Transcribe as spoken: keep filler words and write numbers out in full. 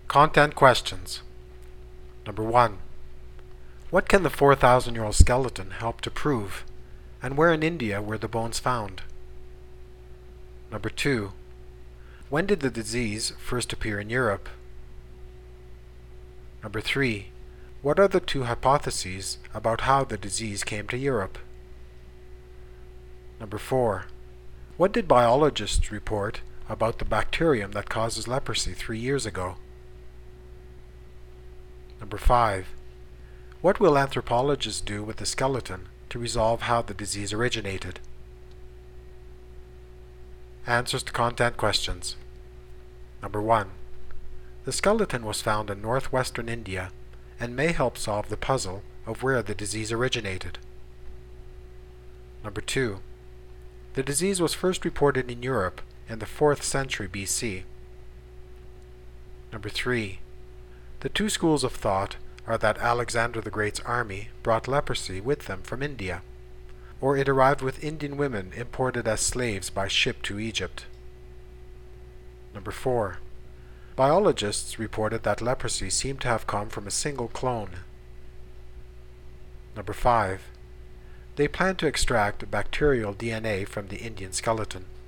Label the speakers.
Speaker 1: Content questions. Number one. What can the four thousand year old skeleton help to prove, and where in India were the bones found? Number two. When did the disease first appear in Europe? Number three. What are the two hypotheses about how the disease came to Europe? Number four. What did biologists report about the bacterium that causes leprosy three years ago? Number five. What will anthropologists do with the skeleton to resolve how the disease originated? Answers to content questions. Number one. The skeleton was found in northwestern India and may help solve the puzzle of where the disease originated. Number two. The disease was first reported in Europe in the fourth century B C. Number three. The two schools of thought are that Alexander the Great's army brought leprosy with them from India, or it arrived with Indian women imported as slaves by ship to Egypt. Number four. Biologists reported that leprosy seemed to have come from a single clone. Number five. They planned to extract bacterial D N A from the Indian skeleton.